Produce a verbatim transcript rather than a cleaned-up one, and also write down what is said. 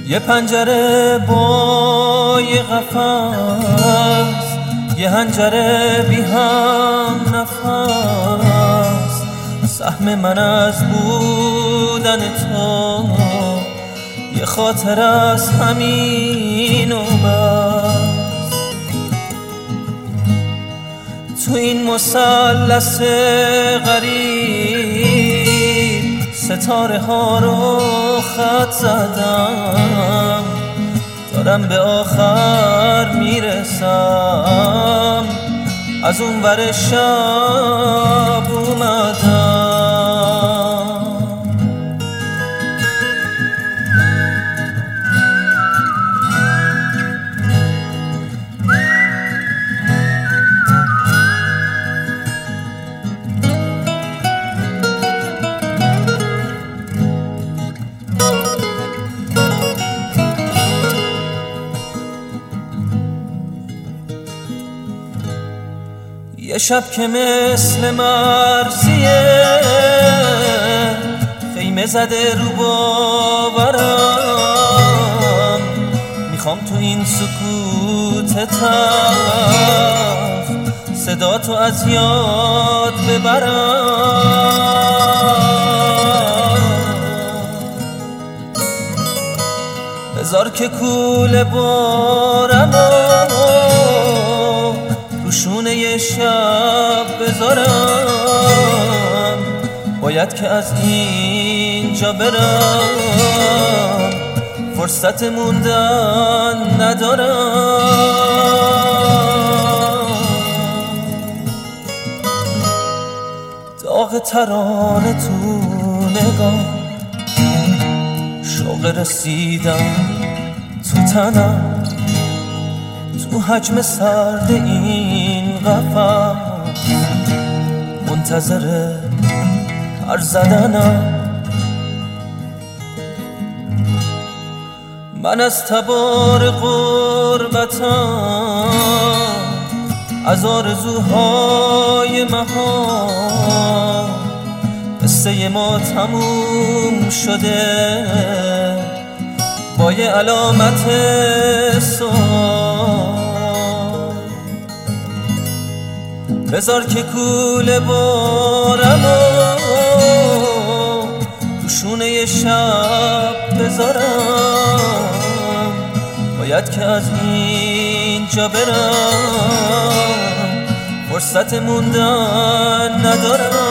یه پنجره با یه قفس، یه حنجره بی هم نفس. سهم من از بودن تو یه خاطر از همین و بس. تو این مثلث غریب ستاره ها رو خط زدم، دارم به آخر میرسم، از اون ور شب اومدم. یه شب که مثل مرزیه خیمه زده رو باورم، میخوام تو این سکوت تلخ صدا تو از یاد ببرم. بذار که کوله بارم روشونه یه شب بذارم، باید که از اینجا برم، فرصت موندن ندارم. داغ ترانه تو نگاه، شوق رسیدن تو تنم، تو حجم سرد این قفس منتظر پر زدنم. من از تبار غربتم، از آرزوهای مهان، قصه ما تموم شده با یه علامت سوال. بذار که کوله بارم و روشونه یه شب بذارم، باید که از اینجا برم، فرصت موندن ندارم.